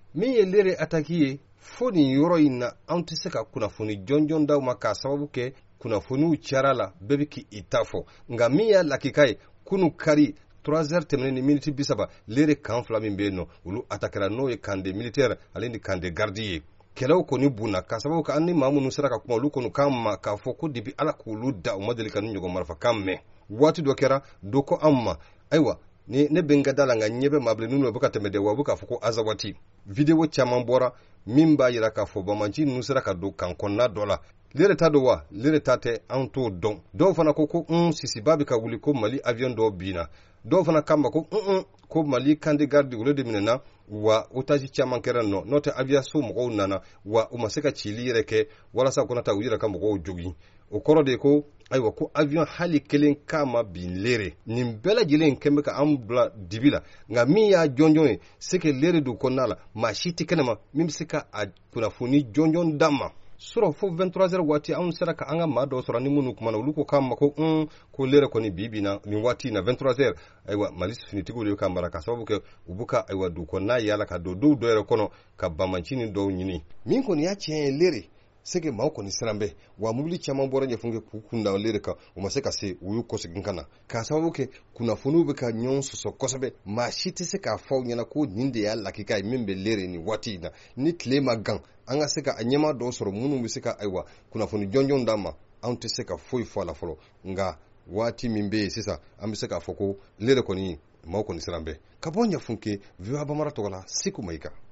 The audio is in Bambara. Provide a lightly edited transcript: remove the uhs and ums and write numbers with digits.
min ye lere ataki ye fo nin yɔrɔ in na an tɛ se ka kunnafoni jɔnjɔn d'aw ma k'a sababu kɛ kunnafoniw cayara la bɛɛ bɛ k'i ta fɔ nka min y'a lakika ye kunu kari 3 heures tɛmɛnen ni miniti 30 lere kan fila min bɛ yen nɔ olu atakɛra n'o ye kan de militaire ale ni kan de garde ye kɛlɛw kɔni bunna k'a sababu kɛ an ni maa minnu sera ka kuma olu kɔni k'an ma k'a fɔ ko depuis ala k'olu da u ma deli ka ni ɲɔgɔn marifakan mɛn waati dɔ kɛra do ko an ma ayiwa ne bɛ n ka da la nka ɲɛ bɛ maabilen ninnu bɛ ka tɛmɛ de wa u bɛ k'a fɔ ko azawati video caman bɔra min b'a jira k'a fɔ bamaci ninnu sera ka don kan kɔnɔna dɔ la lere ta don wa lere ta tɛ an t'o dɔn dɔw fana ko sisiba bɛ ka wuli ko mali avion dɔw binna dɔw fana k'an ma ko mali kan de garde olu de minɛna wa otage caman kɛra nɔ n'o tɛ aviation mɔgɔw nana wa u ma se ka cili yɛrɛ kɛ walasa u kana taa u yɛrɛ ka mɔgɔw jogi o kɔrɔ de ko ayiwa ko avion hali kelen k'a ma bin lere nin bɛɛ lajɛlen kɛn bɛ ka an bila dibi la nka min y'a jɔnjɔn ye c'est que lere don kɔnɔna la maa si tɛ kɛnɛma min bɛ se ka a kunnafoni jɔnjɔn d'an ma sɔrɔ fo 23 heures waati anw sera ka an ka maa dɔw sɔrɔ ni minnu kumana olu ko k'an ma ko lere kɔni bi na nin waati in na 23 heures ayiwa mali finitigiw de ka mara ka sababu kɛ u b'u ka ayiwa du kɔnɔna yaala ka don dɔw yɛrɛ kɔnɔ ka bamancinin dɔw ɲini min kɔni y'a tiɲɛ ye lere sege maaw kɔni siran bɛ wa mobili caman bɔra ɲɛfun kɛ k'u kunda lere kan u ma se ka se u y'u kɔsegin ka na k'a sababu kɛ kunnafoniw bɛ ka ɲɔgɔn sɔsɔ kosɛbɛ maa si tɛ se k'a fɔ aw ɲɛna ko nin de y'a lakika ye min bɛ lere nin waati in na ni tile ma gan an ka se ka a ɲɛmaa dɔw sɔrɔ minnu bɛ se ka ayiwa kunnafoni jɔnjɔn d'an ma anw tɛ se ka foyi fɔ a la fɔlɔ nka waati min bɛ yen sisan an bɛ se k'a fɔ ko lere kɔni maaw kɔni siran bɛ ka bɔ ɲɛfun kɛ VOA Bamara tɔgɔ la Seku Mayiga